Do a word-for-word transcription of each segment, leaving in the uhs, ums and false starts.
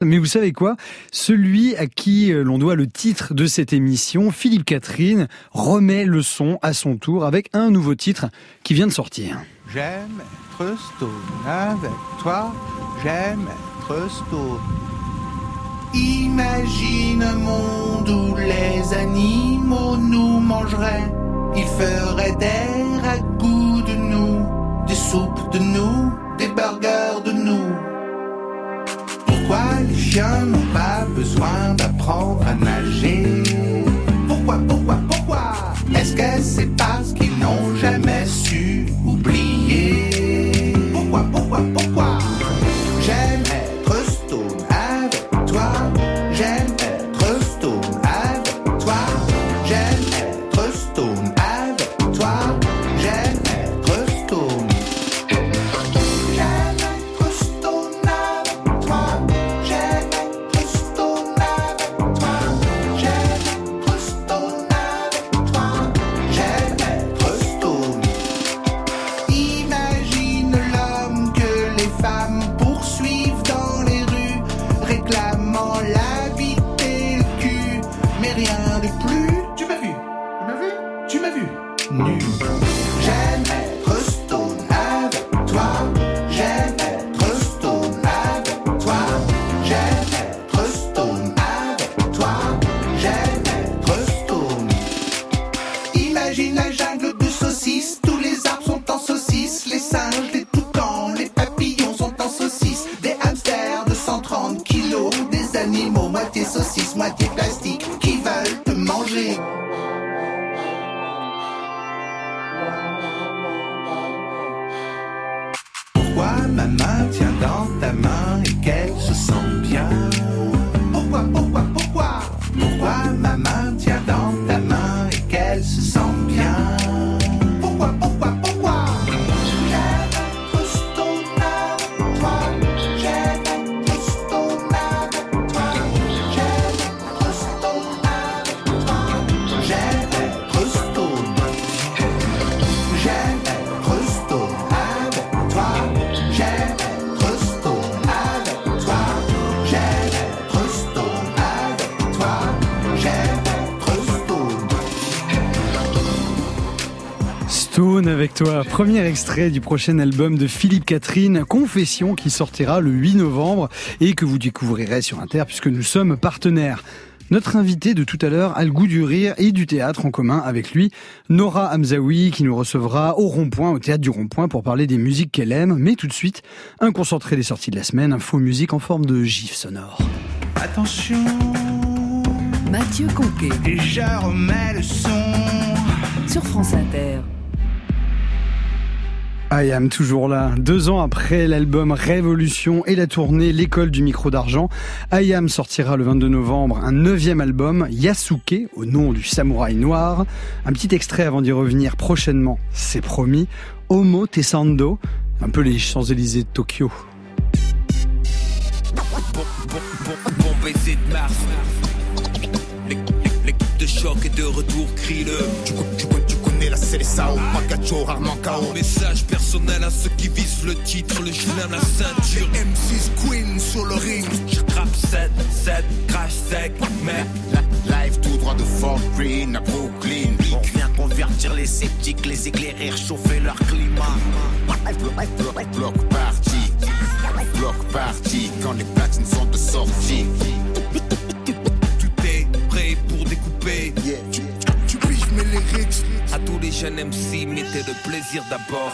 Mais vous savez quoi ? Celui à qui l'on doit le titre de cette émission, Philippe Catherine, remet le son à son tour avec un nouveau titre qui vient de sortir. J'aime être stone avec toi, j'aime être stone. Imagine un monde où les animaux nous mangeraient. Ils feraient des ragoûts de nous, des soupes de nous, des burgers de nous. Pourquoi les chiens n'ont pas besoin d'apprendre à nager ? Pourquoi, pourquoi, pourquoi ? Est-ce que c'est parce qu'ils n'ont jamais su oublier ? Pourquoi, pourquoi, pourquoi ? J'aime être stone avec toi. J'aime être stone avec toi. J'aime être stone avec toi. J'aime être stone. J'aime être stone avec toi. J'aime être stone avec toi. J'aime être stone avec toi. J'aime être stone. Imagine l'homme que les femmes poursuivent dans les rues, réclamant la bite et le cul, mais rien de plus. Tu m'as vu? Tu m'as vu? Tu m'as vu? Nu. J'aime être stone avec toi. J'aime être stone avec toi. J'aime être stone avec toi. J'aime être stone. Imagine la jungle de saucisses. Tous les arbres sont en saucisses. Les singes, les toucans, les papillons sont en saucisses. Des hamsters de cent trente kilos. Des animaux moitié saucisses, moitié plastique qui veulent te manger. Pourquoi ma main tient dans ta main et qu'elle se sent bien ? Pourquoi, pourquoi, pourquoi ? Pourquoi ma main tient dans ta main et qu'elle se sent bien ? Pourquoi, pourquoi, pourquoi ? J'aime être stone avec toi. J'aime être stone avec toi. J'aime être stone avec toi. J'aime être stone. J'aime être stone avec toi. J'aime être stone avec toi. J'aime être stone avec toi. J'aime être stone. Stone avec toi, premier extrait du prochain album de Philippe Catherine, Confession, qui sortira le huit novembre et que vous découvrirez sur Inter puisque nous sommes partenaires. Notre invité de tout à l'heure a le goût du rire et du théâtre en commun avec lui, Nora Hamzaoui, qui nous recevra au Rond-Point, au Théâtre du Rond-Point, pour parler des musiques qu'elle aime. Mais tout de suite, un concentré des sorties de la semaine, info musique en forme de gif sonore. Attention, Mathieu Conquet et je remets le son. sur France Inter. I Am toujours là. Deux ans après l'album Révolution et la tournée L'école du micro d'argent, I Am sortira le vingt-deux novembre un neuvième album, Yasuke, au nom du samouraï noir. Un petit extrait avant d'y revenir prochainement, c'est promis. Homo Tessando, un peu les Champs-Élysées de Tokyo. Bon, bon, bon, bon baiser de Mars. L'équipe de choc est de retour, crie-le. Tu, tu, tu connais la Célessa, pas Gacho, rarement K O. Message personnel à ceux qui visent le titre, le chemin, la ceinture. M six Queen sur le ring. Je trappe sept, sept, crash sec, mec. Live tout droit de Fort Greene à Brooklyn. On vient convertir les sceptiques, les éclairer, réchauffer leur climat. Bloc party, bloc party, quand les platines sont de sortie. Tout est prêt pour découper. Yeah. Tu, tu piges mes lyrics. À tous les jeunes M C, mettez le plaisir d'abord.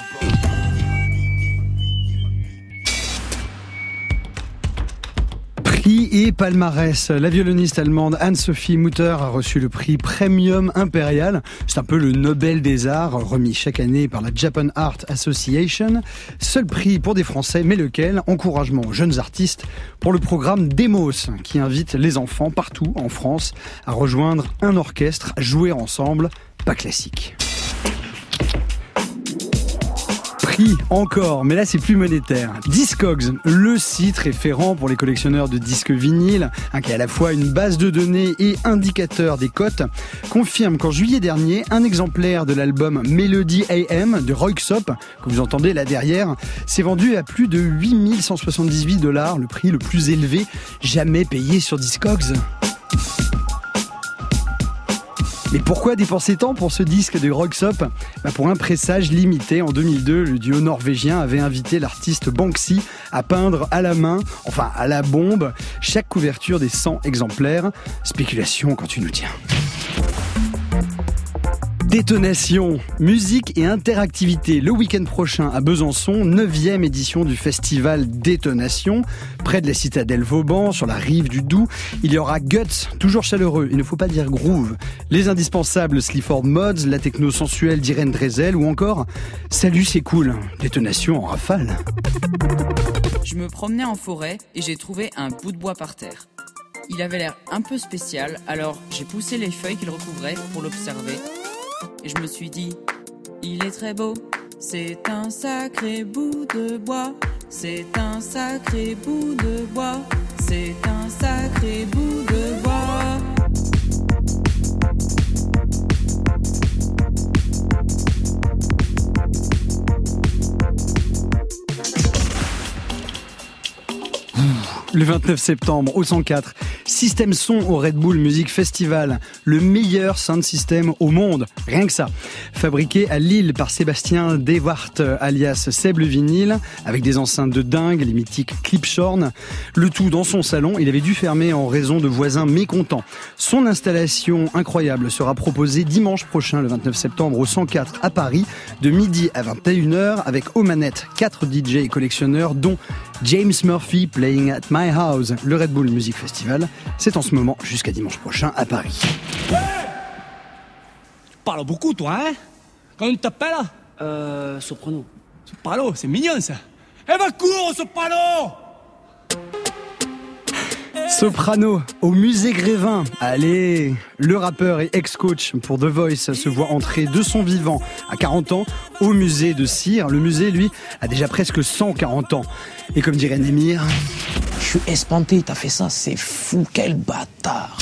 Prix et palmarès. La violoniste allemande Anne-Sophie Mutter a reçu le prix Premium Impérial. C'est un peu le Nobel des Arts, remis chaque année par la Japan Art Association. Seul prix pour des Français, mais lequel ? Encouragement aux jeunes artistes pour le programme Demos, qui invite les enfants partout en France à rejoindre un orchestre, à jouer ensemble, pas classique. prix encore, mais là c'est plus monétaire. Discogs, le site référent pour les collectionneurs de disques vinyles, hein, qui est à la fois une base de données et indicateur des cotes, confirme qu'en juillet dernier, un exemplaire de l'album Melody A M de Röyksopp, que vous entendez là derrière, s'est vendu à plus de huit mille cent soixante-dix-huit dollars, le prix le plus élevé jamais payé sur Discogs. Mais pourquoi dépenser tant pour ce disque de Röyksopp ? Bah pour un pressage limité. En deux mille deux, le duo norvégien avait invité l'artiste Banksy à peindre à la main, enfin à la bombe, chaque couverture des cent exemplaires. Spéculation quand tu nous tiens. Détonation, musique et interactivité. Le week-end prochain à Besançon, neuvième édition du festival Détonation, près de la citadelle Vauban, sur la rive du Doubs. Il y aura Guts, toujours chaleureux, il ne faut pas dire groove. Les indispensables Sleaford Mods, la techno sensuelle d'Irène Dresel ou encore Salut c'est cool, Détonation en rafale. Je me promenais en forêt et j'ai trouvé un bout de bois par terre. Il avait l'air un peu spécial, alors j'ai poussé les feuilles qu'il recouvrait pour l'observer. Et je me suis dit, il est très beau, c'est un sacré bout de bois, c'est un sacré bout de bois, c'est un sacré bout de bois. Le vingt-neuf septembre, au cent quatre, System Son au Red Bull Music Festival, le meilleur sound system au monde, rien que ça. Fabriqué à Lille par Sébastien Dewart, alias Seb le vinyle, avec des enceintes de dingue, les mythiques Klipschorn. Le tout dans son salon, il avait dû fermer en raison de voisins mécontents. Son installation incroyable sera proposée dimanche prochain, le vingt-neuf septembre, au cent quatre à Paris, de midi à vingt et une heures, avec aux manettes quatre D J et collectionneurs, dont James Murphy playing at my house. Le Red Bull Music Festival, c'est en ce moment jusqu'à dimanche prochain à Paris. Ouais, tu parles beaucoup toi, hein? Comment tu t'appelles? Euh... Soprano. Soprano, c'est mignon ça. Eh ben cours, Soprano! Soprano, au musée Grévin. Allez, le rappeur et ex-coach pour The Voice se voit entrer de son vivant à quarante ans au musée de Cire. Le musée, lui, a déjà presque cent quarante ans. Et comme dirait Némir... Je suis espanté, t'as fait ça, c'est fou, quel bâtard.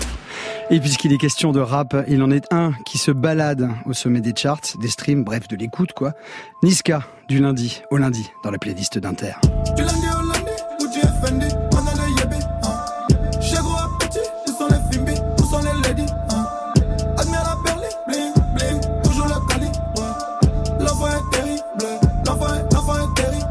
Et puisqu'il est question de rap, il en est un qui se balade au sommet des charts, des streams, bref, de l'écoute, quoi. Niska, du lundi au lundi, dans la playlist d'Inter. Du lundi au lundi, où tu es fendi, on a le yébi, hein. Chez gros à petit, où sont les fimbi, où sont les ladies, hein. Admire la perle, bling, bling, toujours le cali, ouais. L'enfant est terrible, l'enfant est, l'enfant est terrible.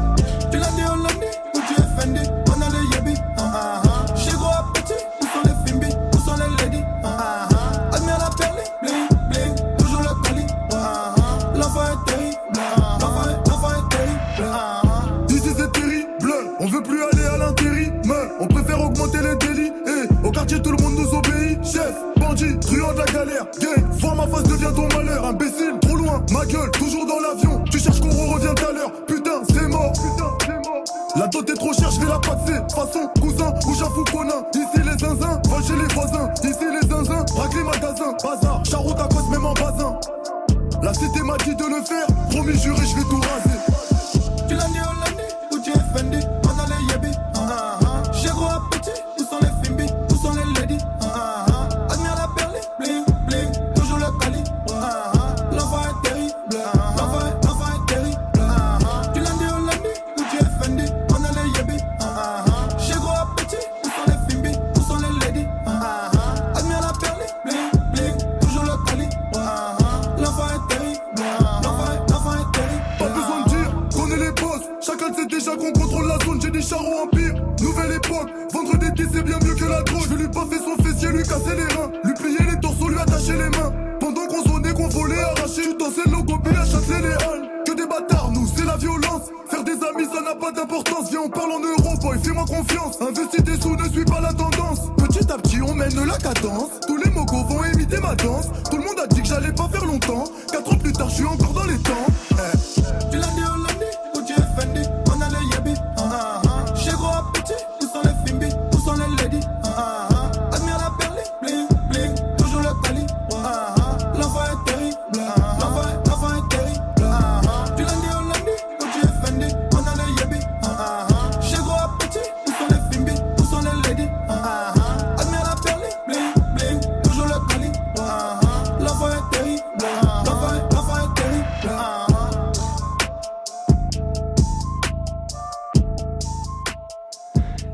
Du lundi au lundi, où tu es fendi, on a le yébi, hein. Chez gros à petit, où sont les fimbi, où sont les ladies, hein. Admire la perle, bling, bling, toujours le cali, ouais. L'enfant est terrible, l'enfant est, l'enfant est terrible. Ici c'est terrible, on veut plus aller à l'intérim, on préfère augmenter les délits. Et au quartier tout le monde nous obéit. Chef, bandit, truand de la galère. Gang, voir ma face devient ton malheur. Imbécile, trop loin, ma gueule, toujours dans l'avion. Tu cherches qu'on revient tout à l'heure. Putain, c'est mort. Putain, c'est mort. La dot est trop chère, je vais la passer. Façon, cousin, ou j'avoue qu'on a. Ici les zinzins, vol chez les voisins. Ici les zinzins, braque les magasins. Bazar, charroute à cause, même en bazin. La cité m'a dit de le faire. Promis, juré, je vais tout raser. Tu lundi au lundi, où tu es fendi, on a les yébi. Chez gros à petit, où sont les fimbi, où sont les ladies. Admire la perle, bling, bling, toujours le cali. L'enfant est terrible, l'enfant est, l'enfant est terrible. Du lundi au lundi, où tu es fendi, on a les yébi. Chez gros à petit, où sont les fimbi, où sont les ladies. Admire la perle, bling, bling, toujours le cali. L'enfant est terrible, l'enfant est, l'enfant est terrible. Pas besoin de dire qu'on est les boss. Chacun sait déjà qu'on contrôle la zone. J'ai des charros empire, nouvelle époque. Vendre des disques c'est bien mieux que la drogue. Je vais lui baffer son fessier, lui casser les reins, lui plier les torsos, lui attacher les mains. Pendant qu'on sonnait, qu'on volait, arraché. Tu dansais le logo, puis à châteler les halles. Que des bâtards, nous, c'est la violence. Faire des amis, ça n'a pas d'importance. Viens, on parle en euros, boy, fais-moi confiance. Investis tes sous, ne suis pas la tendance. Petit à petit, on mène la cadence. Tous les mogos vont imiter ma danse. Tout le monde a dit que j'allais pas faire longtemps. Quatre ans plus tard, je suis encore dans les temps. Eh. Du lundi au lundi, où tu es fendi, on a les yébi. Chez gros à petit, où sont les fimbi, où sont les ladies. Admire la perle, bling, bling, toujours le cali. L'enfant est terrible, l'enfant est, l'enfant est terrible. Du lundi au lundi,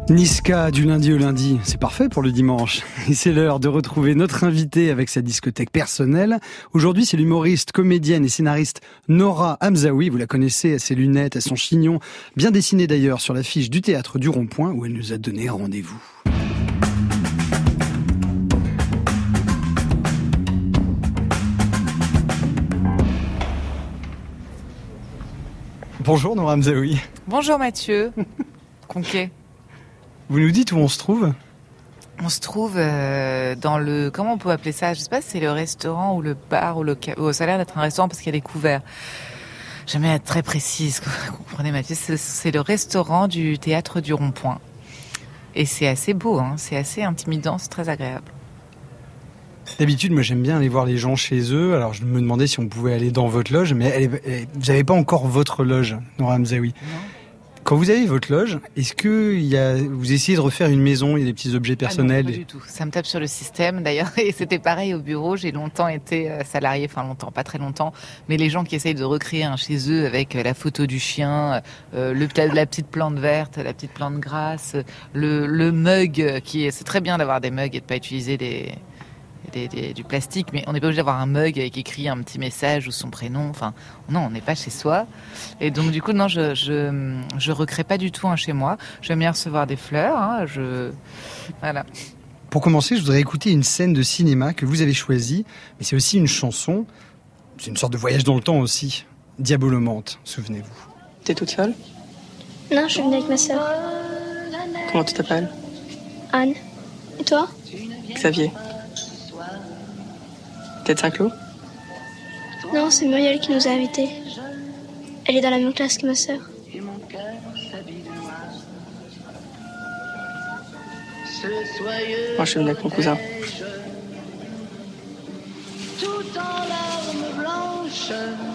Niska du lundi au lundi, c'est parfait pour le dimanche. Et c'est l'heure de retrouver notre invitée avec sa discothèque personnelle. Aujourd'hui, c'est l'humoriste, comédienne et scénariste Nora Hamzaoui. Vous la connaissez à ses lunettes, à son chignon, bien dessiné d'ailleurs sur l'affiche du Théâtre du Rond-Point où elle nous a donné rendez-vous. Bonjour Nora Hamzaoui. Bonjour Mathieu Conquet. Vous nous dites où on se trouve ? On se trouve euh, dans le... Comment on peut appeler ça ? Je sais pas si c'est le restaurant ou le bar ou le... Oh, ça a l'air d'être un restaurant parce qu'il y a des couverts. Jamais être très précise, vous comprenez Mathieu. C'est, c'est le restaurant du Théâtre du Rond-Point. Et c'est assez beau, hein, c'est assez intimidant, c'est très agréable. D'habitude, moi j'aime bien aller voir les gens chez eux. Alors je me demandais si on pouvait aller dans votre loge, mais elle est, elle, vous n'avez pas encore votre loge, Nora Hamzaoui. Non. Quand vous avez votre loge, est-ce que il y a, vous essayez de refaire une maison, il y a des petits objets personnels ? Ah non, pas du tout. Ça me tape sur le système d'ailleurs. Et c'était pareil au bureau. J'ai longtemps été salarié, enfin longtemps, pas très longtemps. Mais les gens qui essayent de recréer un chez eux avec la photo du chien, euh, le, la petite plante verte, la petite plante grasse, le, le mug qui est... C'est très bien d'avoir des mugs et de pas utiliser des... Des, des, du plastique, mais on n'est pas obligé d'avoir un mug avec écrit un petit message ou son prénom. Enfin, non, on n'est pas chez soi. Et donc, du coup, non, je je, je recrée pas du tout un chez moi. J'aime bien recevoir des fleurs. Hein, je voilà. Pour commencer, je voudrais écouter une scène de cinéma que vous avez choisie, mais c'est aussi une chanson. C'est une sorte de voyage dans le temps aussi. Diabolomante, souvenez-vous. T'es toute seule ? Non, je suis venue avec ma sœur. Comment tu t'appelles ? Anne. Et toi ? Xavier. T'es de Saint-Cloud ? Non, c'est Muriel qui nous a invités. Elle est dans la même classe que ma sœur. Moi, je suis venue avec mon cousin. Tout en larmes blanches,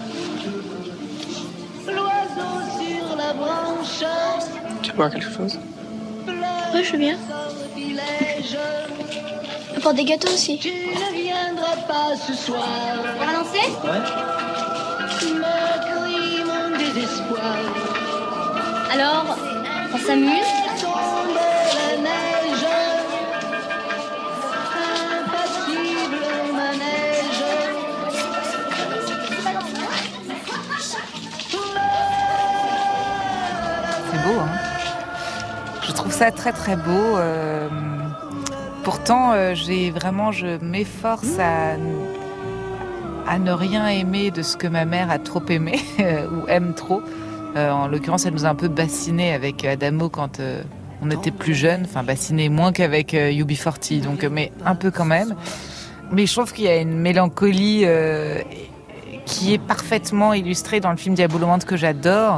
l'oiseau sur la branche. Tu veux boire quelque chose ? Oui, je veux bien. Apporte des gâteaux aussi. Tu ne viendras pas ce soir. On va danser ? Ouais. Me crie mon désespoir. Alors, on s'amuse ? Tombe la neige, impassible manège. C'est beau, hein ? Je trouve ça très très beau. Euh... Pourtant, euh, j'ai vraiment, je m'efforce à, à ne rien aimer de ce que ma mère a trop aimé ou aime trop. Euh, en l'occurrence, elle nous a un peu bassinés avec Adamo quand euh, on était plus jeunes. Enfin, bassinés moins qu'avec euh, U B quarante, donc, mais un peu quand même. Mais je trouve qu'il y a une mélancolie euh, qui est parfaitement illustrée dans le film Diabolomante que j'adore.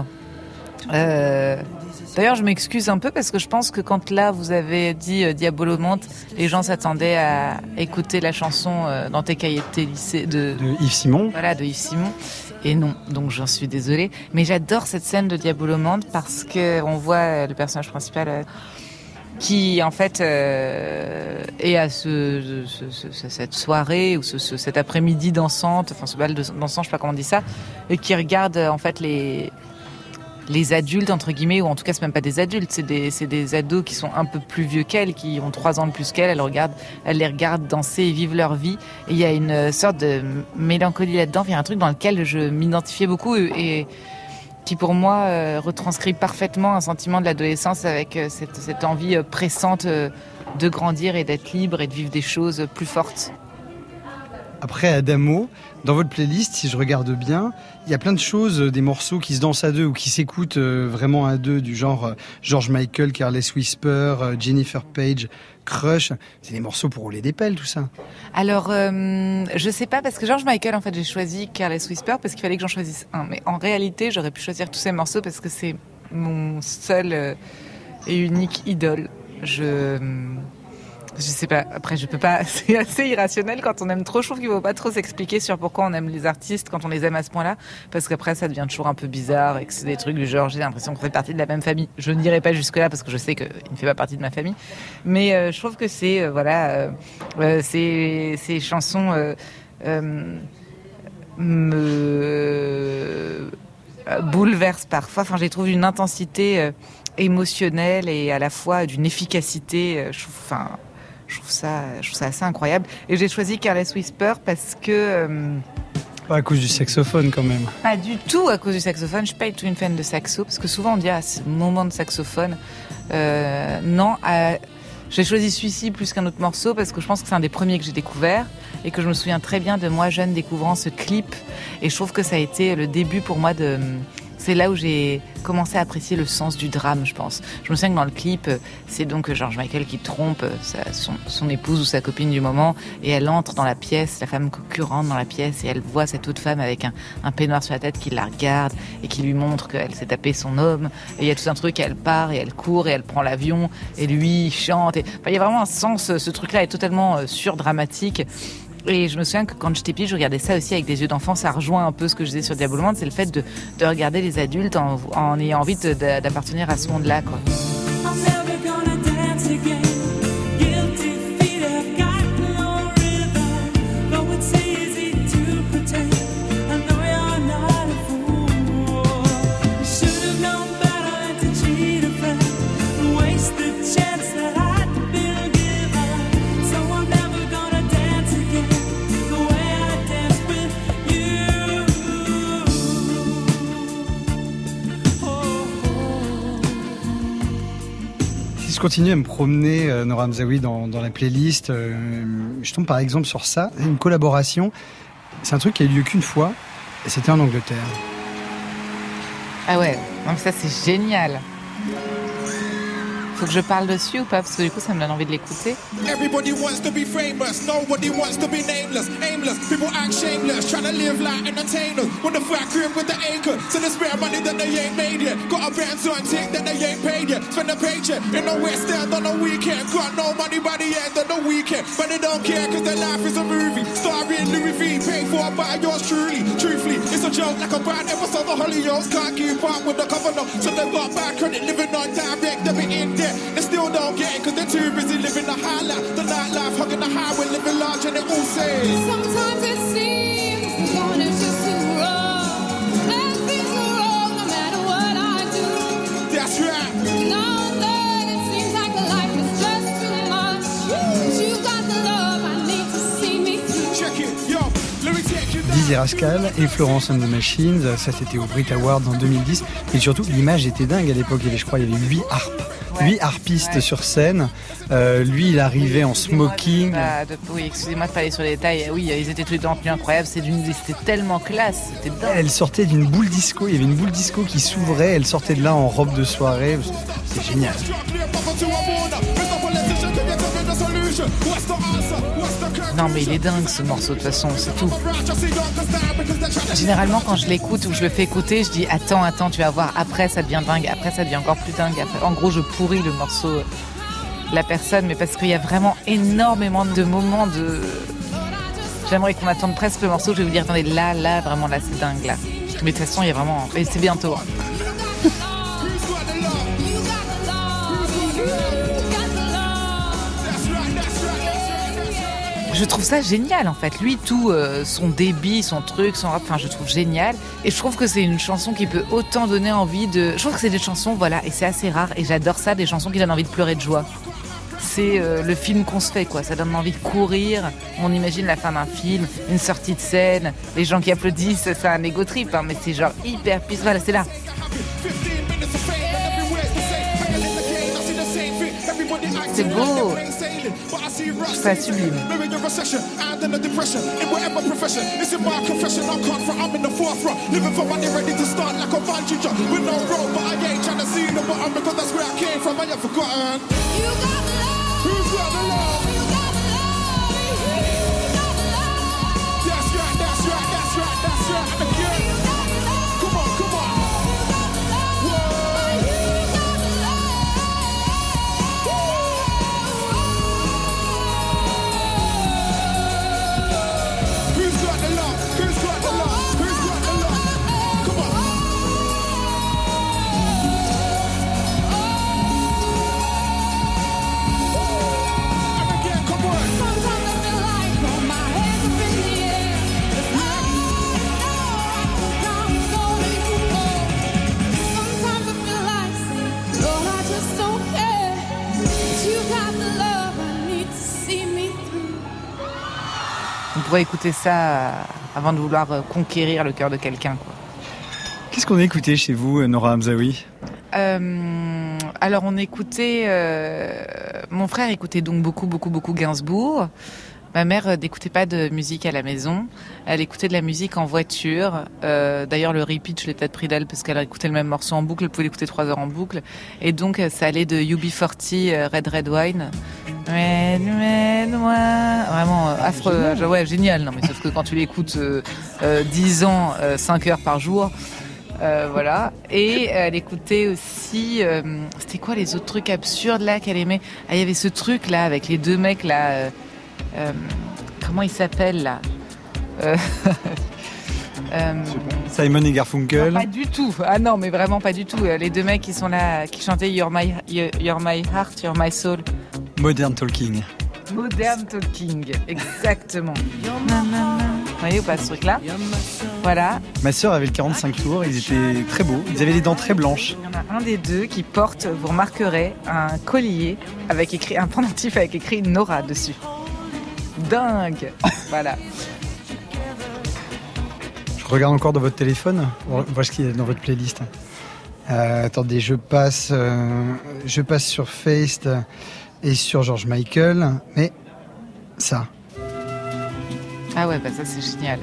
Euh, D'ailleurs, je m'excuse un peu parce que je pense que quand là, vous avez dit euh, Diabolomante, les gens s'attendaient à écouter la chanson euh, dans tes cahiers de tes lycées de, de Yves Simon. Voilà, de Yves Simon. Et non, donc j'en suis désolée. Mais j'adore cette scène de Diabolomante parce que on voit euh, le personnage principal euh, qui, en fait, euh, est à ce, ce, ce, cette soirée ou ce, ce, cet après-midi dansante, enfin ce bal dansant, je sais pas comment on dit ça, et qui regarde en fait les les adultes, entre guillemets, ou en tout cas, c'est même pas des adultes, c'est des, c'est des ados qui sont un peu plus vieux qu'elle, qui ont trois ans de plus qu'elle, elle, regarde, elle les regarde danser et vivre leur vie. Et il y a une sorte de mélancolie là-dedans, il y a un truc dans lequel je m'identifiais beaucoup et, et qui, pour moi, euh, retranscrit parfaitement un sentiment de l'adolescence avec euh, cette, cette envie euh, pressante euh, de grandir et d'être libre et de vivre des choses plus fortes. Après Adamo, dans votre playlist, si je regarde bien, il y a plein de choses, des morceaux qui se dansent à deux ou qui s'écoutent vraiment à deux, du genre George Michael, Careless Whisper, Jennifer Page, Crush. C'est des morceaux pour rouler des pelles, tout ça. Alors, euh, je sais pas, parce que George Michael, en fait, j'ai choisi Careless Whisper parce qu'il fallait que j'en choisisse un. Mais en réalité, j'aurais pu choisir tous ces morceaux parce que c'est mon seul euh, et unique idole. Je... Je sais pas, après je peux pas, c'est assez irrationnel quand on aime trop, je trouve qu'il faut pas trop s'expliquer sur pourquoi on aime les artistes quand on les aime à ce point-là, parce qu'après ça devient toujours un peu bizarre et que c'est des trucs du genre, j'ai l'impression qu'on fait partie de la même famille. Je n'irai pas jusque-là parce que je sais qu'il ne fait pas partie de ma famille, mais euh, je trouve que c'est, euh, voilà, euh, euh, ces, ces chansons euh, euh, me bouleversent parfois, enfin j'ai trouvé une intensité... Euh, émotionnel et à la fois d'une efficacité. Je trouve, enfin, je trouve ça, je trouve ça assez incroyable. Et j'ai choisi Careless Whisper parce que euh, pas à cause du saxophone quand même. Pas du tout à cause du saxophone. Je suis pas du tout une fan de saxo parce que souvent on dit ah ce moment de saxophone. Euh, non, euh, j'ai choisi celui-ci plus qu'un autre morceau parce que je pense que c'est un des premiers que j'ai découvert et que je me souviens très bien de moi jeune découvrant ce clip et je trouve que ça a été le début pour moi de... C'est là où j'ai commencé à apprécier le sens du drame, je pense. Je me souviens que dans le clip, c'est donc George Michael qui trompe sa, son, son épouse ou sa copine du moment et elle entre dans la pièce, la femme concurrente dans la pièce et elle voit cette autre femme avec un, un peignoir sur la tête qui la regarde et qui lui montre qu'elle s'est tapé son homme. Et il y a tout un truc, elle part et elle court et elle prend l'avion et lui il chante. Et, enfin, il y a vraiment un sens, ce truc-là est totalement euh, surdramatique. Et je me souviens que quand j'étais petite, je regardais ça aussi avec des yeux d'enfant. Ça rejoint un peu ce que je disais sur Diablo Monde, c'est le fait de, de regarder les adultes en, en ayant envie de, de, d'appartenir à ce monde-là, quoi. Je continue à me promener, euh, Nora Hamzaoui, dans, dans la playlist. Euh, je tombe par exemple sur ça, une collaboration. C'est un truc qui a eu lieu qu'une fois, et c'était en Angleterre. Ah ouais, donc ça c'est génial. Faut que je parle dessus ou pas? Parce que du coup ça me donne envie de l'écouter. Everybody wants to be famous, nobody wants to be nameless, aimless. People act shameless, trying to live like entertainers. Want the fat crib with the acre, so they spare money that they ain't made yet. Got a band on tick that they ain't paid yet. Spend a paycheck in the West End on the weekend. Got no money by the end of the weekend, but they don't care cause their life is a movie. Starring Louis V, paid for by yours truly. Truthfully, it's a joke like a bad episode of Hollyoaks. Can't keep up with the governor, so they've got bad credit, living on direct debit in debt. They still don't get it cause they're too busy living the high life. The nightlife, hugging the highway, living large and they all say sometimes it seems the going is just too wrong. And things are wrong no matter what I do. That's right. Now and then it seems like life is just too much. But you got the love I need to see me through. Check it, yo, let me take you down. Dizzy Rascal et Florence and the Machines, ça c'était au Brit Awards en deux mille dix. Et surtout, l'image était dingue à l'époque. Il y avait, je crois, il y avait huit harpes. Huit harpistes ouais. sur scène. Euh, lui, il arrivait en smoking. De, de, oui, excusez-moi de pas aller sur les détails. Oui, ils étaient tous les deux en tenue incroyable. C'est d'une, c'était tellement classe. C'était dingue. Elle sortait d'une boule disco. Il y avait une boule disco qui s'ouvrait. Elle sortait de là en robe de soirée. C'était génial. Non, mais il est dingue ce morceau. De toute façon, c'est tout. Généralement, quand je l'écoute ou je le fais écouter, je dis attends, attends, tu vas voir. Après, ça devient dingue. Après, ça devient encore plus dingue. Après, en gros, je pourris le morceau, la personne, mais parce qu'il y a vraiment énormément de moments de. J'aimerais qu'on attende presque le morceau. Je vais vous dire attendez, là, là, vraiment, là, c'est dingue, là. Mais de toute façon, il y a vraiment. Et c'est bientôt. Hein. Je trouve ça génial en fait. Lui, tout euh, son débit, son truc, son rap, enfin je trouve génial. Et je trouve que c'est une chanson qui peut autant donner envie de... Je trouve que c'est des chansons, voilà, et c'est assez rare. Et j'adore ça, des chansons qui donnent envie de pleurer de joie. C'est euh, le film qu'on se fait, quoi. Ça donne envie de courir. On imagine la fin d'un film, une sortie de scène, les gens qui applaudissent, c'est un ego trip, hein, mais c'est genre hyper pisse. Voilà, c'est là. C'est beau. C'est sublime. pourrait écouter ça avant de vouloir conquérir le cœur de quelqu'un, quoi. Qu'est-ce qu'on a écouté chez vous, Nora Hamzaoui ? euh, Alors, on écoutait... Euh, mon frère écoutait donc beaucoup, beaucoup, beaucoup Gainsbourg. Ma mère n'écoutait pas de musique à la maison. Elle écoutait de la musique en voiture. Euh, d'ailleurs, le repeat, je l'ai peut-être pris d'elle parce qu'elle écoutait le même morceau en boucle. Elle pouvait l'écouter trois heures en boucle. Et donc, ça allait de U B quarante, Red Red Wine. Red Red Wine. Vraiment euh, affreux. Génial. Ouais, génial. Non, mais sauf que quand tu l'écoutes euh, euh, dix ans, euh, cinq heures par jour... Euh, voilà. Et elle écoutait aussi euh, c'était quoi les autres trucs absurdes là qu'elle aimait. Ah, il y avait ce truc là avec les deux mecs là euh, euh, comment ils s'appellent là euh, euh, Simon et Garfunkel. Non, pas du tout. Ah non, mais vraiment pas du tout. Les deux mecs qui sont là, qui chantaient You're my, You're my heart, You're my soul. Modern Talking. Modern Talking, exactement. Vous voyez ou pas ce truc-là ? Voilà. Ma sœur avait le quarante-cinq tours, ils étaient très beaux, ils avaient les dents très blanches. Il y en a un des deux qui porte, vous remarquerez, un collier avec écrit, un pendentif avec écrit Nora dessus. Dingue. Voilà. Je regarde encore dans votre téléphone, on voit ce qu'il y a dans votre playlist. Euh, attendez, je passe, euh, je passe sur Feist et sur George Michael, mais ça. Ah ouais, bah ça c'est génial.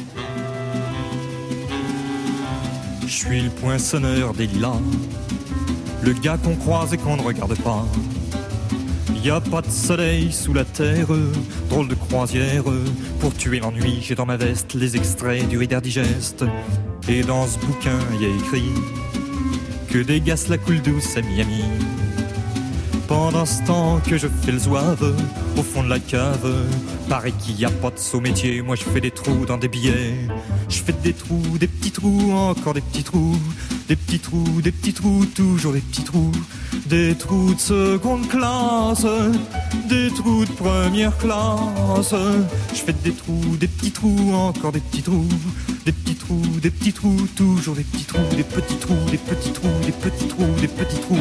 Je suis le poinçonneur des lilas, le gars qu'on croise et qu'on ne regarde pas. Y a pas de soleil sous la terre, drôle de croisière. Pour tuer l'ennui, j'ai dans ma veste les extraits du Reader Digest. Et dans ce bouquin, y a écrit que des gaz la coule douce à Miami. Pendant ce temps que je fais le zouave au fond de la cave, paraît qu'il n'y a pas de saut métier. Moi je fais des trous dans des billets. Je fais des trous, des petits trous, encore des petits trous. Des petits trous, des petits trous, toujours des petits trous. Des trous de seconde classe, des trous de première classe. Je fais des trous, des petits trous, encore des petits trous. Des petits trous, des petits trous, toujours des petits trous. Des petits trous, des petits trous, des petits trous, des petits trous.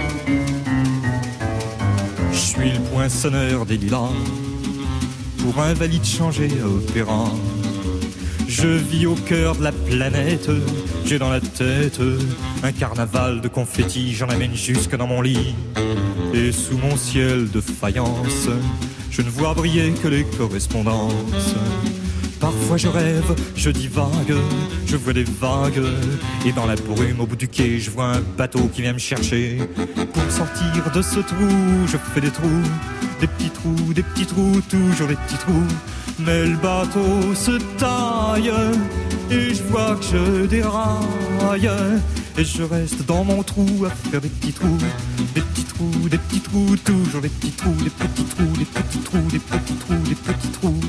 Je suis le poinçonneur des lilas, pour un valide changé à opéra. Je vis au cœur de la planète, j'ai dans la tête un carnaval de confettis, j'en amène jusque dans mon lit. Et sous mon ciel de faïence, je ne vois briller que les correspondances. Parfois je rêve, je divague, je vois des vagues. Et dans la brume au bout du quai, je vois un bateau qui vient me chercher. Pour sortir de ce trou, je fais des trous. Des petits trous, des petits trous, toujours des petits trous. Mais le bateau se taille et je vois que je déraille. Et je reste dans mon trou à faire des petits trous. Des petits trous, des petits trous, toujours des petits trous. Des petits trous, des petits trous, des petits trous, des petits trous.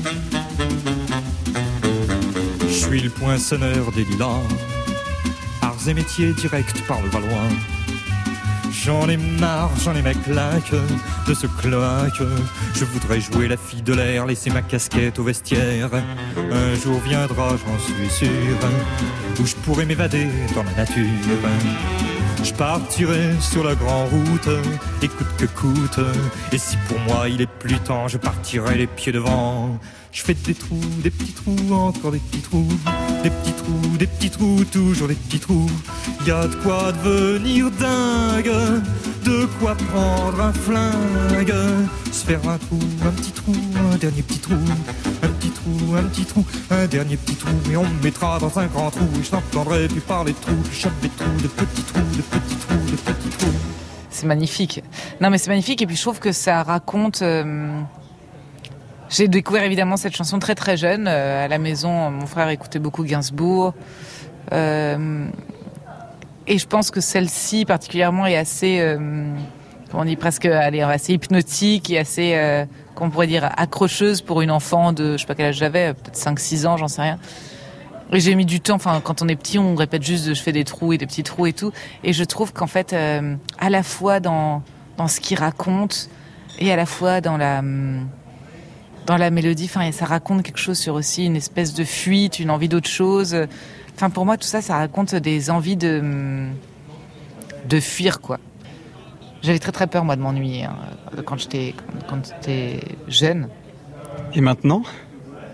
Je suis le poinçonneur des lilas, arts et métiers directs par le Valois. J'en ai marre, j'en ai ma claque de ce cloaque. Je voudrais jouer la fille de l'air, laisser ma casquette au vestiaire. Un jour viendra, j'en suis sûr, où je pourrai m'évader dans la nature. Je partirai sur la grande route, et coûte que coûte. Et si pour moi il est plus temps, je partirai les pieds devant. Je fais des trous, des petits trous, encore des petits trous. Des petits trous, des petits trous, toujours des petits trous. Y a de quoi devenir dingue, de quoi prendre un flingue. Se faire un trou, un petit trou, un dernier petit trou. Un petit trou, un petit trou, un dernier petit trou. Et on me mettra dans un grand trou, et je n'entendrai plus parler de trous. Je chope des trous, de petits trous, de petits trous, de petits trous. C'est magnifique. Non mais c'est magnifique, et puis je trouve que ça raconte... Euh... J'ai découvert évidemment cette chanson très très jeune. Euh, à la maison, mon frère écoutait beaucoup Gainsbourg. Euh, et je pense que celle-ci particulièrement est assez, euh, comment on dit, presque allez, assez hypnotique et assez, euh, qu'on pourrait dire, accrocheuse pour une enfant de, je sais pas quel âge j'avais, peut-être cinq six ans, j'en sais rien. Et j'ai mis du temps, enfin quand on est petit, on répète juste de, je fais des trous et des petits trous et tout. Et je trouve qu'en fait, euh, à la fois dans, dans ce qu'il raconte et à la fois dans la... dans la mélodie, enfin, ça raconte quelque chose sur aussi une espèce de fuite, une envie d'autre chose. Enfin, pour moi, tout ça, ça raconte des envies de, de fuir, quoi. J'avais très très peur, moi, de m'ennuyer hein, quand j'étais, quand j'étais jeune. Et maintenant ?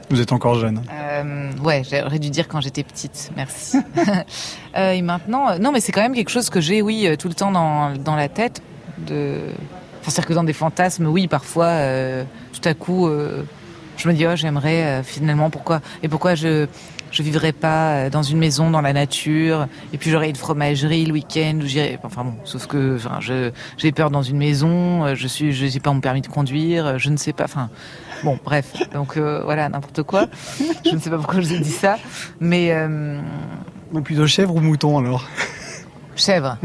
Vous êtes encore jeune. Euh, ouais, j'aurais dû dire quand j'étais petite, merci. euh, et maintenant, euh, non, mais c'est quand même quelque chose que j'ai, oui, euh, tout le temps dans, dans la tête. De... Enfin, c'est-à-dire que dans des fantasmes, oui, parfois, euh, tout à coup, euh, je me dis, oh, j'aimerais euh, finalement, pourquoi et pourquoi je je vivrais pas dans une maison dans la nature, et puis j'aurais une fromagerie le week-end où j'irais. Enfin bon, sauf que, enfin, je j'ai peur dans une maison, je suis, je n'ai pas mon permis de conduire, je ne sais pas, enfin. Bon, bref, donc euh, voilà, n'importe quoi. Je ne sais pas pourquoi je vous ai dit ça, mais... Euh... Donc plutôt chèvre ou mouton, alors? Chèvre.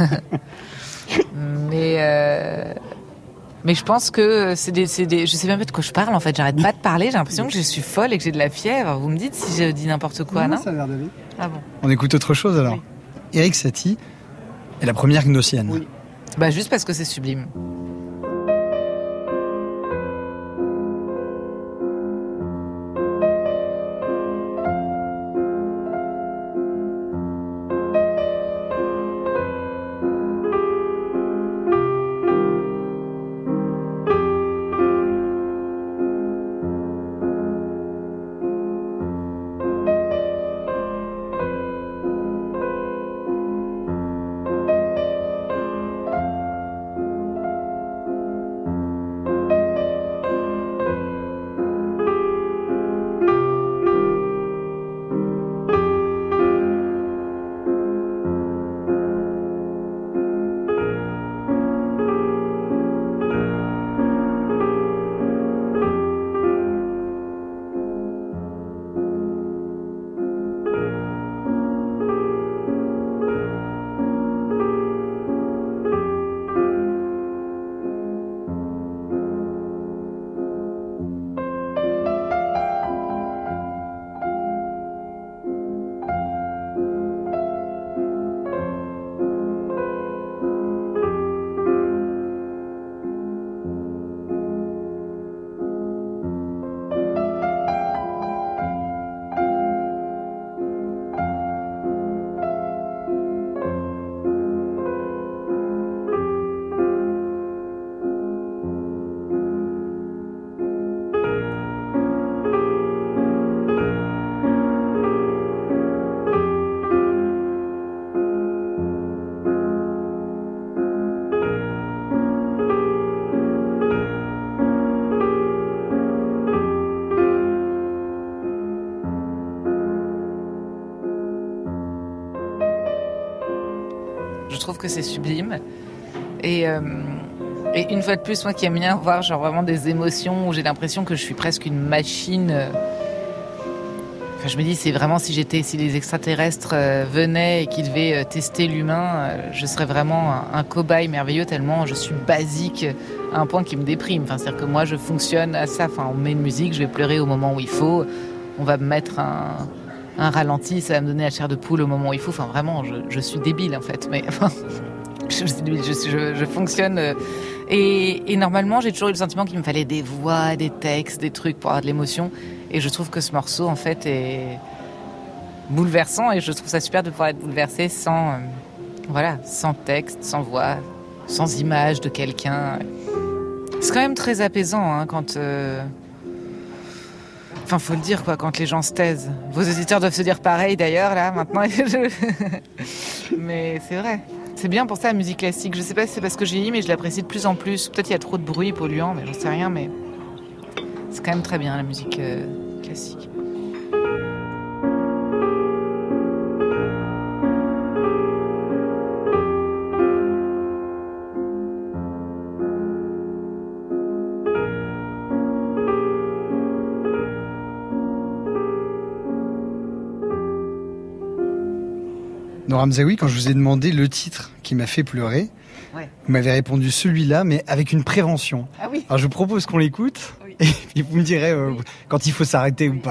mais, euh... mais je pense que c'est des, c'est des... Je sais même pas de quoi je parle, en fait. J'arrête pas de parler, j'ai l'impression que je suis folle et que j'ai de la fièvre. Vous me dites si je dis n'importe quoi, non, non ça a l'air d'aller. Ah bon. On écoute autre chose, alors. Oui. Erik Satie est la première gnossienne. Oui. Bah, juste parce que c'est sublime. Je trouve que c'est sublime. Et, euh, et une fois de plus, moi qui aime bien voir genre vraiment des émotions où j'ai l'impression que je suis presque une machine. Euh... Enfin, je me dis, c'est vraiment si j'étais, si les extraterrestres euh, venaient et qu'ils devaient euh, tester l'humain, euh, je serais vraiment un, un cobaye merveilleux tellement je suis basique à un point qui me déprime. Enfin, c'est-à-dire que moi, je fonctionne à ça. Enfin, on met une musique, je vais pleurer au moment où il faut. On va me mettre un, un ralenti, ça va me donner la chair de poule au moment où il faut. Enfin, vraiment, je, je suis débile en fait. Mais enfin, je, je, je, je fonctionne. Euh, et, et normalement, j'ai toujours eu le sentiment qu'il me fallait des voix, des textes, des trucs pour avoir de l'émotion. Et je trouve que ce morceau, en fait, est bouleversant. Et je trouve ça super de pouvoir être bouleversé sans, euh, voilà, sans texte, sans voix, sans image de quelqu'un. C'est quand même très apaisant hein, quand... Euh... Enfin, faut le dire, quoi, quand les gens se taisent. Vos auditeurs doivent se dire pareil, d'ailleurs, là, maintenant. Mais c'est vrai. C'est bien pour ça, la musique classique. Je sais pas si c'est parce que j'ai dit, mais je l'apprécie de plus en plus. Peut-être qu'il y a trop de bruit polluant, mais j'en sais rien, mais... C'est quand même très bien, la musique euh, classique. Nora Hamzaoui, quand je vous ai demandé le titre qui m'a fait pleurer, ouais. Vous m'avez répondu celui-là, mais avec une prévention. Ah oui. Alors je vous propose qu'on l'écoute, oui. Et puis vous me direz euh, oui. Quand il faut s'arrêter oui. ou pas.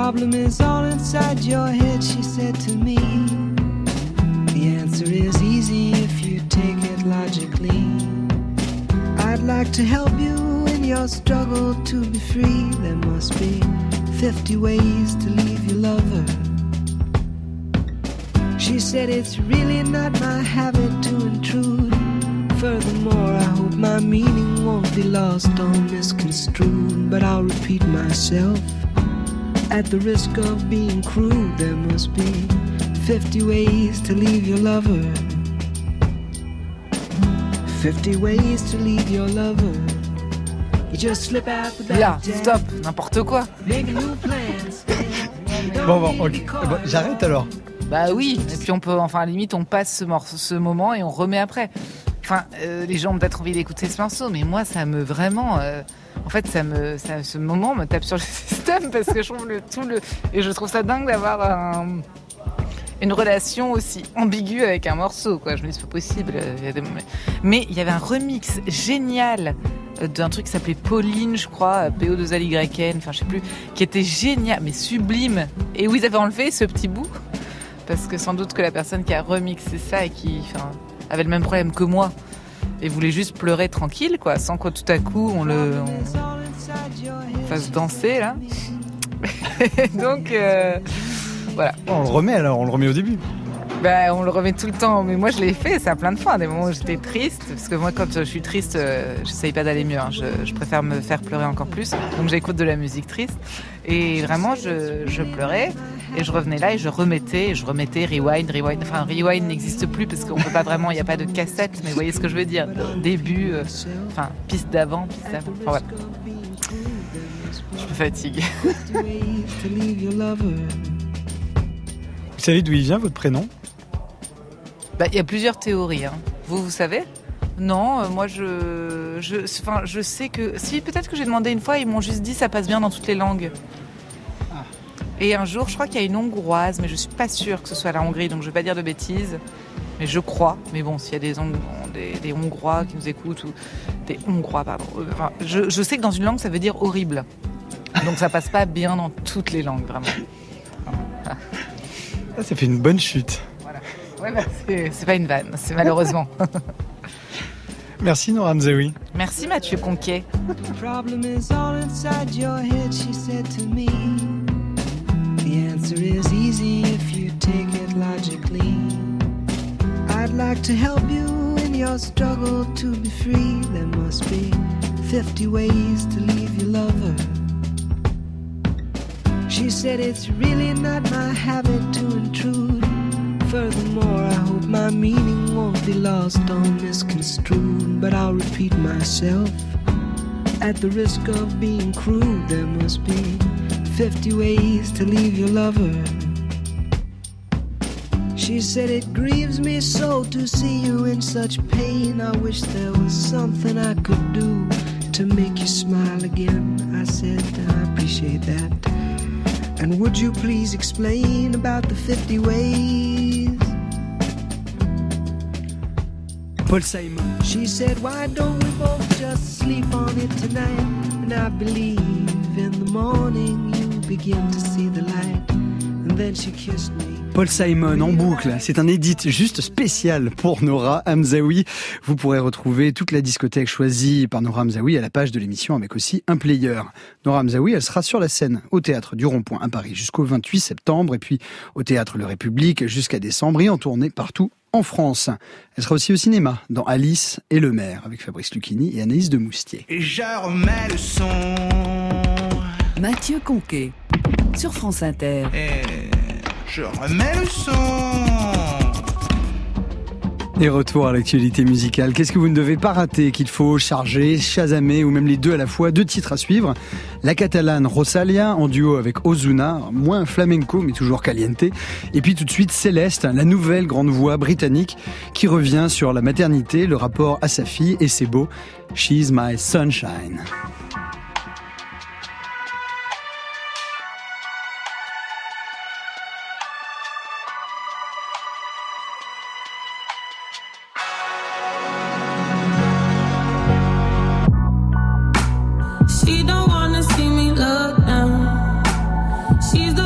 problem is all inside your head, she said to me. The answer is easy if you take it logically. I'd like to help you in your struggle to be free. There must be fifty ways to leave your lover. She said it's really not my habit to intrude. Furthermore, I hope my meaning won't be lost or misconstrued. But I'll repeat myself. At the risk of being crude, there must be fifty ways to leave your lover. Fifty ways to leave your lover. You just slip out the back. Là, stop, n'importe quoi. Bon, bon, ok. Bon, j'arrête alors. Bah oui, et puis on peut, enfin à la limite, on passe ce, morceau, ce moment et on remet après. Enfin, euh, les gens ont peut-être envie d'écouter ce morceau, mais moi, ça me vraiment, euh, en fait, ça me, ça, ce moment me tape sur le système parce que je trouve le tout le, et je trouve ça dingue d'avoir un, une relation aussi ambiguë avec un morceau, quoi. Je me dis c'est pas possible. Mais il y avait un remix génial d'un truc qui s'appelait Pauline, je crois, P O deux L Y N, enfin je sais plus, qui était génial, mais sublime, et où ils avaient enlevé ce petit bout. Parce que sans doute que la personne qui a remixé ça et qui enfin, avait le même problème que moi et voulait juste pleurer tranquille, quoi, sans que tout à coup on le on fasse danser là. Donc euh, voilà. On le remet alors, on le remet au début. Bah, on le remet tout le temps, mais moi je l'ai fait, ça plein de fois, à des moments où j'étais triste, parce que moi quand je suis triste, euh, j'essaye pas d'aller mieux, hein. je, je préfère me faire pleurer encore plus, donc j'écoute de la musique triste, et vraiment je, je pleurais, et je revenais là, et je remettais, et je remettais rewind, rewind, enfin rewind n'existe plus, parce qu'on peut pas vraiment, il n'y a pas de cassette, mais vous voyez ce que je veux dire, début, euh, enfin piste d'avant, piste d'avant, enfin voilà. Je me fatigue. Vous savez d'où il vient votre prénom ? Bah, il y a plusieurs théories. Hein. Vous, vous savez ? Non, euh, moi je, je, enfin, je sais que si peut-être que j'ai demandé une fois, ils m'ont juste dit ça passe bien dans toutes les langues. Ah. Et un jour, je crois qu'il y a une Hongroise, mais je suis pas sûre que ce soit la Hongrie, donc je vais pas dire de bêtises, mais je crois. Mais bon, s'il y a des, des, des Hongrois qui nous écoutent ou des Hongrois, pardon. Enfin, je, je sais que dans une langue, ça veut dire horrible. Donc ça passe pas bien dans toutes les langues, vraiment. Voilà. Ah, ça fait une bonne chute. Voilà. Ouais, bah, c'est, c'est pas une vanne, c'est malheureusement. Merci Nora Hamzaoui. Merci Mathieu Conquet. The problem is all inside your head, she said to me. The answer is easy if you take it logically. I'd like to help you in your struggle to be free. There must be fifty ways to leave your lover. She said it's really not my habit to intrude. Furthermore, I hope my meaning won't be lost or misconstrued. But I'll repeat myself. At the risk of being crude, there must be fifty ways to leave your lover. She said it grieves me so to see you in such pain. I wish there was something I could do to make you smile again. I said I appreciate that. And would you please explain about the fifty ways? Paul Simon. She said, why don't we both just sleep on it tonight? And I believe in the morning you begin to see the light. And then she kissed me. Paul Simon en boucle, c'est un edit juste spécial pour Nora Hamzaoui. Vous pourrez retrouver toute la discothèque choisie par Nora Hamzaoui à la page de l'émission avec aussi un player. Nora Hamzaoui, elle sera sur la scène au Théâtre du Rond-Point à Paris jusqu'au vingt-huit septembre et puis au Théâtre Le République jusqu'à décembre et en tournée partout en France. Elle sera aussi au cinéma dans Alice et le maire avec Fabrice Lucchini et Anaïs de Moustier. Et je remets le son. Mathieu Conquet sur France Inter. Et je remets le son. Et retour à l'actualité musicale. Qu'est-ce que vous ne devez pas rater, qu'il faut charger, chasamer ou même les deux à la fois? Deux titres à suivre. La catalane Rosalia en duo avec Ozuna, moins flamenco mais toujours caliente. Et puis tout de suite Céleste, la nouvelle grande voix britannique qui revient sur la maternité, le rapport à sa fille et c'est beau. She's my sunshine. She don't wanna see me look down. She's the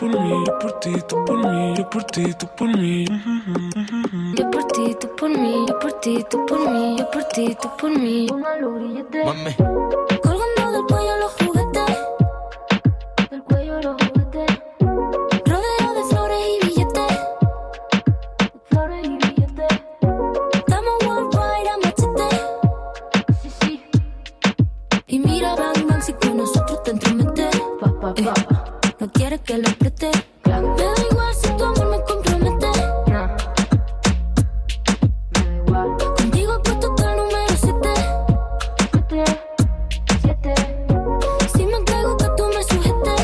por mí, yo por ti, tú por mí, yo por ti, tú por mí. Yo por ti, tú por mí, yo por ti, tú por mí, yo por ti, tú por mí. Póngalo grillete. Mami. Colgando del cuello los juguetes, del cuello los juguetes. Rodeo de flores y billetes, flores y billetes. Estamos worldwide a machete, sí, sí. Y mira, bang, bang, si con nosotros te entrometes. Pa, pa, pa. Eh, no quieres que lo preste. Me da igual si tu amor me compromete. Nah. Me da igual. Contigo he puesto hasta el número siete. Siete, siete. Si me entrego que tú me sujetes.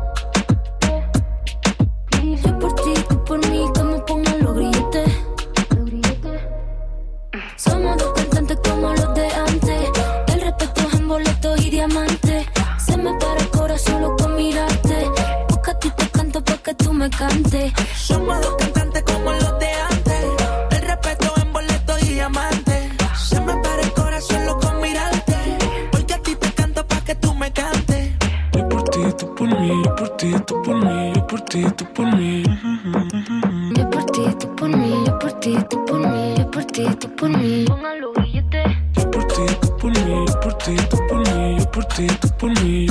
Eh, yo por ti, tú por mí, que me pongan los grilletes. Los grilletes. Somos dos cantantes como los de antes. El respeto es en boletos y diamantes. Se me para el corazón solo con mirarte. Porque a ti te canto pa' que tú me cantes. Somos dos cantantes como los de antes. El respeto en boletos y diamantes. Se me para el corazón solo con mirarte. Porque a ti te canto pa' que tú me cantes. Yo por ti, tú por mí, yo por ti, tú por mí, yo por ti, tú por mí. Yo por ti, tú por mí, yo por ti, tú por mí, yo por ti, tú por mí. Póngalo grillete. Yo por ti, tú por mí, yo por ti, tú por mí, yo por ti, tú por mí.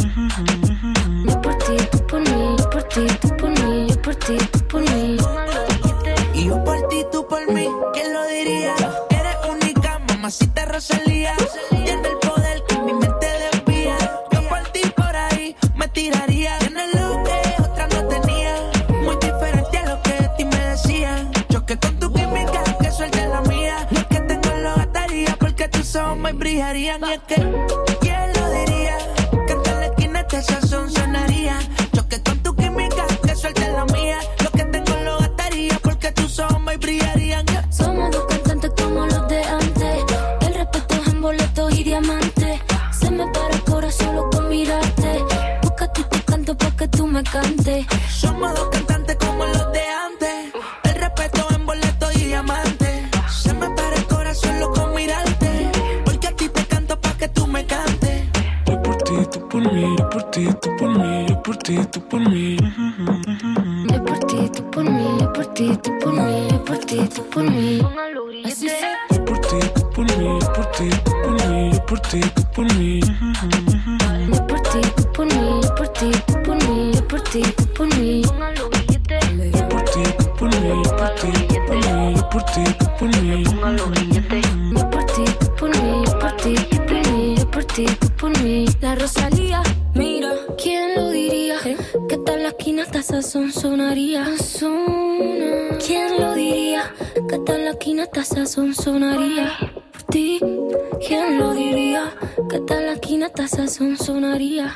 Yo por ti, tú por mí, yo por ti, tú por mí, yo por ti, tú por mí. Póngalo grillete. Y yo por ti, tú por mí, ¿quién lo diría? Eres única, mamacita Rosalía. Tienes el poder que mi mente desvía. Yo por ti por ahí me tiraría. Tienes lo que otra no tenía. Muy diferente a lo que de ti me decían. Choque con tu química, que suelte la mía. Lo que tengo lo gastaría porque tus ojos me brillarían. Y es que, ¿quién lo diría? Que en la esquina este sazón sonaría. Choque con tu química, que suelte la mía. Lo que tengo lo gastaría porque tus ojos me brillarían. Somos dos cantantes como los de antes. El respeto es en boletos y diamantes. Se me para el corazón solo con mirarte. Porque a ti te canto pa' que tú me cantes. Somos dos cantantes como los de antes. El respeto en boletos y diamantes. Se me para el corazón solo con mirarte. Porque a ti te canto pa' que tú me cantes. Yo por ti, tú por mí, yo por ti, tú por mí, yo por ti, tú por mí. Yo por ti, tú por mí, yo por ti, tú por mí, yo por ti, tú por mí. Póngalo grillete. Yo por ti, tú por mí, yo por ti, tú por mí, yo por ti, tú por mí. Yo por ti, tú por mí, yo por ti, tú por mí, yo por ti, tú por mí. Póngalo grillete. Yo por ti, tú por mí, yo por ti, tú por mí, yo por ti, tú por mí. Póngalo grillete. Yo por ti, tú por mí, yo por ti, tú por mí, yo por ti, tú por mí. La Rosalía, mira, ¿quién lo diría? Que tal la esquina hasta sazón sonaría. ¿Quién lo diría? Que tal la esquina hasta sazón sonaría. Por ti, ¿quién lo diría? Que tal la esquina hasta sazón sonaría.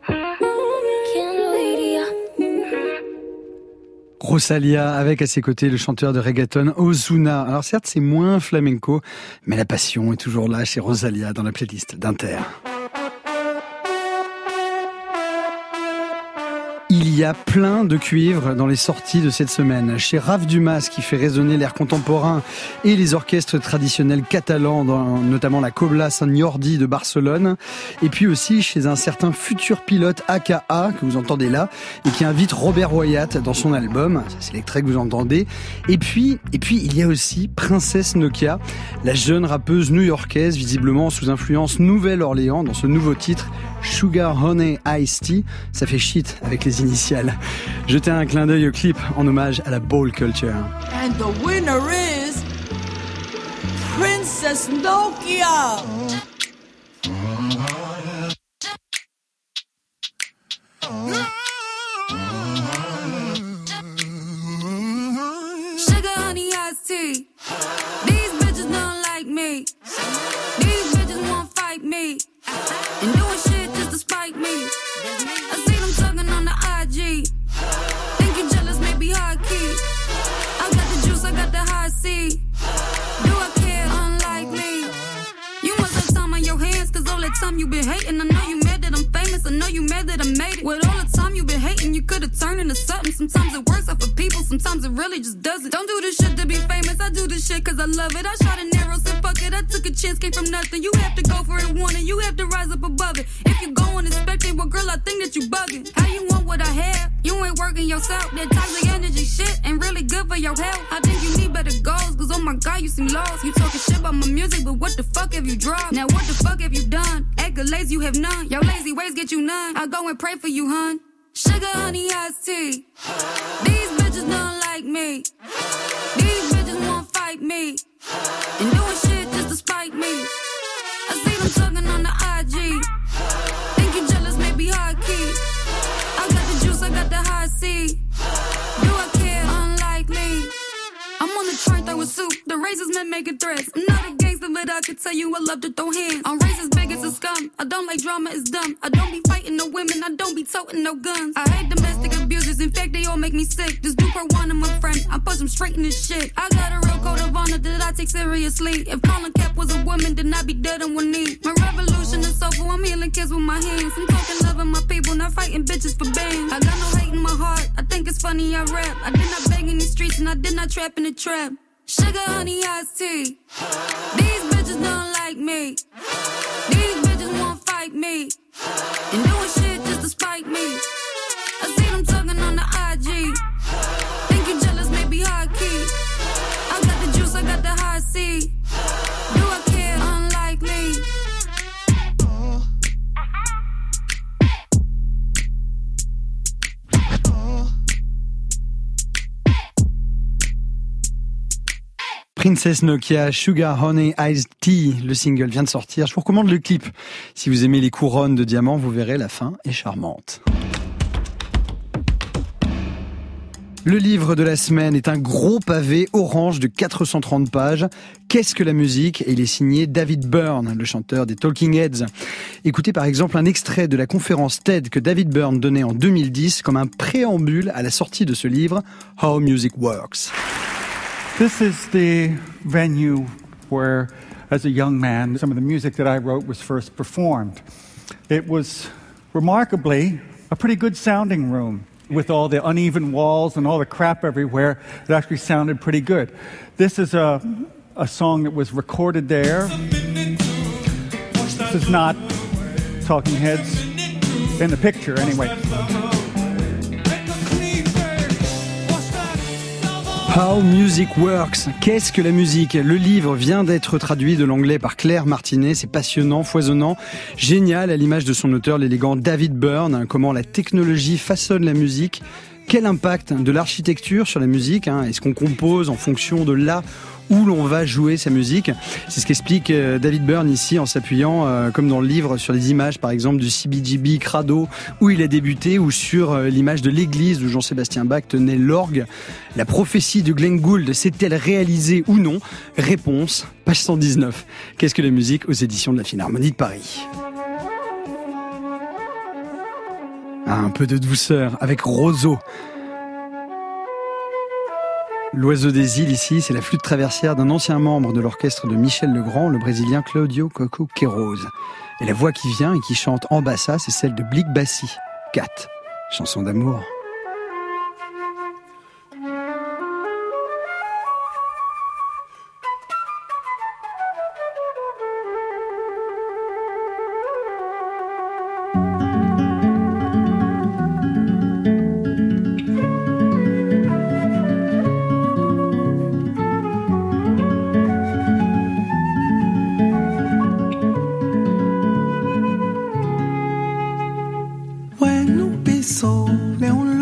¿Quién lo diría? Rosalia, avec à ses côtés le chanteur de reggaeton Ozuna. Alors certes, c'est moins flamenco, mais la passion est toujours là chez Rosalia dans la playlist d'Inter. Il y a plein de cuivres dans les sorties de cette semaine. Chez Raf Dumas, qui fait résonner l'air contemporain et les orchestres traditionnels catalans, dans notamment la Cobla Sant Jordi de Barcelone. Et puis aussi chez un certain futur pilote A K A, que vous entendez là, et qui invite Robert Wyatt dans son album. Ça, c'est l'extrait que vous entendez. Et puis, et puis, il y a aussi Princess Nokia, la jeune rappeuse new-yorkaise, visiblement sous influence Nouvelle-Orléans, dans ce nouveau titre, Sugar Honey Iced Tea. Ça fait shit avec les initiales. Jetez un clin d'œil au clip en hommage à la ball culture. And the winner is Princess Nokia. Sugar honey iced tea. These bitches don't like me. These bitches won't fight me. And doing shit just to spite me. I see them talking on the I G. Think you jealous, maybe high key. I got the juice, I got the high C. Do I care? Unlike me. You must have time on your hands, cause all that time you been hating. I know you mad that I'm famous, I know you mad that I made it. With all the time you been hating, you could've turned into something. Sometimes it works out for people, sometimes it really just doesn't. Don't do this shit to be famous, I do this shit cause I love it. I shot an arrow, so fuck it, I took a chance, came from nothing. You have to go for it, want it, you have to rise up above it. If you go unexpected, well girl, I think that you bugging. How you want what I have? You ain't working yourself. That toxic energy shit ain't really good for your health. I think you need better goals, cause oh my god, you seem lost. You talking shit about my music, but what the fuck have you dropped? Now what the fuck have you done? Accolades you have none. Your lazy ways get you none. I'll go and pray for you, hun. Sugar, honey, iced tea. These bitches don't like me. These bitches won't fight me. And doing shit just to spite me. I see them talking on the I G. Think you jealous, maybe high key. I got the juice, I got the high C. Do I care? Unlikely. I'm on the train throwing soup. The razors men making threats. I'm not a gangster, but I can tell you I love to throw hands. I'm racist, big as a scum. I don't like drama, it's dumb. I don't be fighting no women, I don't be toting no guns. I hate domestic abusers, in fact they all make me sick. Just do per one, I'm a friend, I push them straight in this shit. I got a real code of honor that I take seriously. If Colin Cap was a woman, then I'd be dead on one knee. My revolution is soulful, I'm healing kids with my hands. I'm talking loving my people, not fighting bitches for bands. I got no hate in my heart, I think it's funny I rap. I did not bang in these streets and I did not trap in the trap. Sugar, honey, iced tea. These bitches don't like me. These bitches won't fight me. And doing shit just to spite me. I see them talking on the I G. Think you jealous, maybe high key. I got the juice, I got the high C. Do I care? Unlikely. Princess Nokia, Sugar Honey Iced Tea, le single vient de sortir. Je vous recommande le clip. Si vous aimez les couronnes de diamants, vous verrez, la fin est charmante. Le livre de la semaine est un gros pavé orange de quatre cent trente pages. Qu'est-ce que la musique ? Et il est signé David Byrne, le chanteur des Talking Heads. Écoutez par exemple un extrait de la conférence TED que David Byrne donnait en deux mille dix comme un préambule à la sortie de ce livre, How Music Works. This is the venue where, as a young man, some of the music that I wrote was first performed. It was remarkably a pretty good sounding room. With all the uneven walls and all the crap everywhere, it actually sounded pretty good. This is a, a song that was recorded there. This is not Talking Heads in the picture, anyway. How Music Works. Qu'est-ce que la musique ? Le livre vient d'être traduit de l'anglais par Claire Martinet. C'est passionnant, foisonnant, génial à l'image de son auteur, l'élégant David Byrne. Comment la technologie façonne la musique. Quel impact de l'architecture sur la musique ? hein ? Est-ce qu'on compose en fonction de là où l'on va jouer sa musique ? C'est ce qu'explique David Byrne ici en s'appuyant, euh, comme dans le livre, sur les images par exemple du C B G B Crado où il a débuté, ou sur euh, l'image de l'église où Jean-Sébastien Bach tenait l'orgue. La prophétie de Glenn Gould s'est-elle réalisée ou non ? Réponse, page cent dix-neuf. Qu'est-ce que la musique aux éditions de la Philharmonie de Paris ? Ah, un peu de douceur avec Roseau. L'oiseau des îles ici, c'est la flûte traversière d'un ancien membre de l'orchestre de Michel Legrand, le Brésilien Claudio Coco Queiroz. Et la voix qui vient et qui chante en bassa, c'est celle de Blick Bassi. Cat, chanson d'amour. When you be so,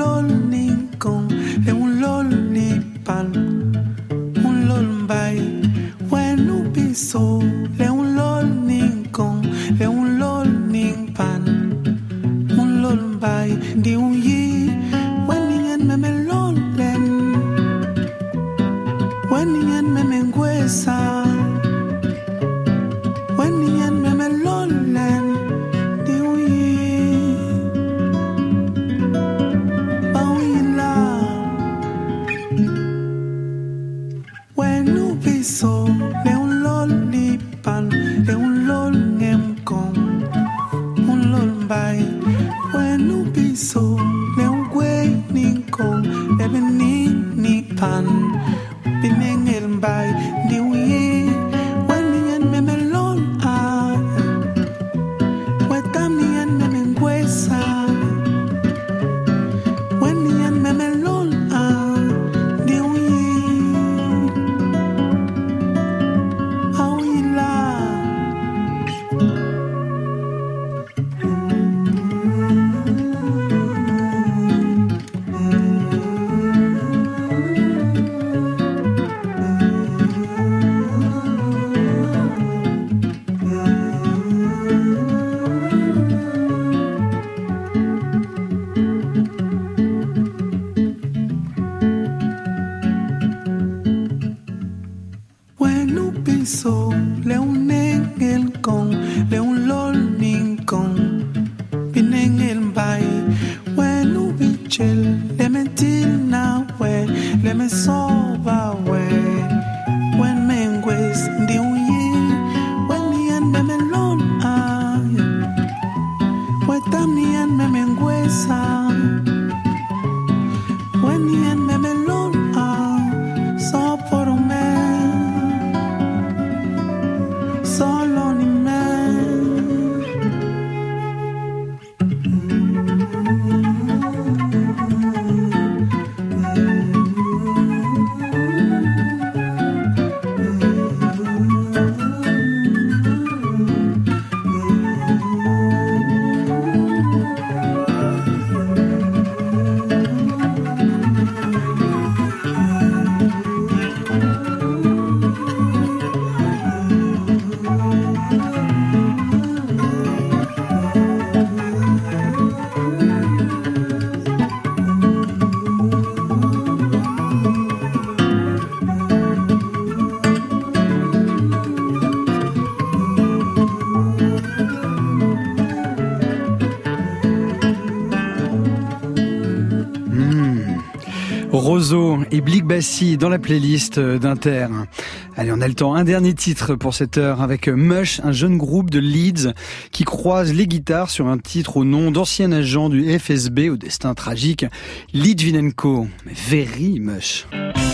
Roseau et Blick Bassi dans la playlist d'Inter. Allez, on a le temps. Un dernier titre pour cette heure avec Mush, un jeune groupe de Leeds qui croise les guitares sur un titre au nom d'ancien agent du F S B au destin tragique, Litvinenko. Mais very Mush.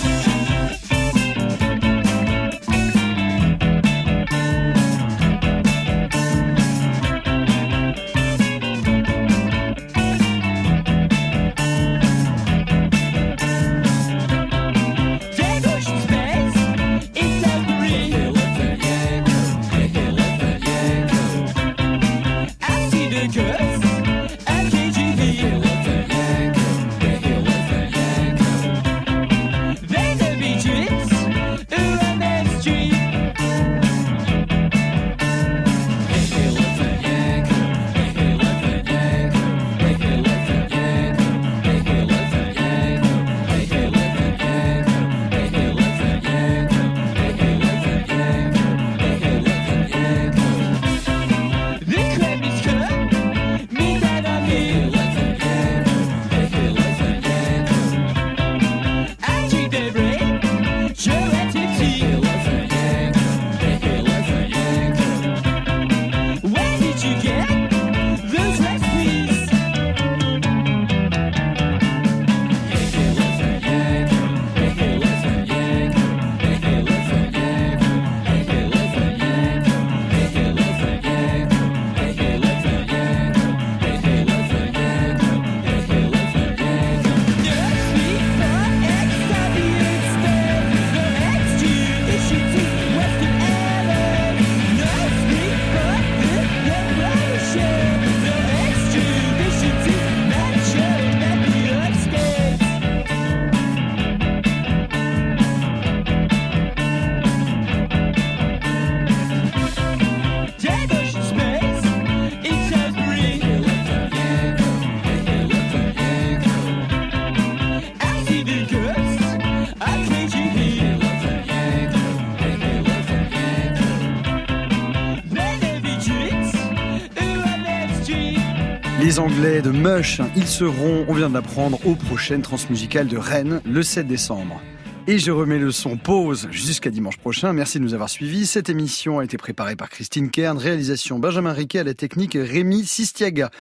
Les Anglais de Mush, ils seront, on vient de l'apprendre, aux prochaines transmusicales de Rennes le sept décembre. Et je remets le son pause jusqu'à dimanche prochain. Merci de nous avoir suivis. Cette émission a été préparée par Christine Kern, réalisation Benjamin Riquet, à la technique Rémi Sistiaga.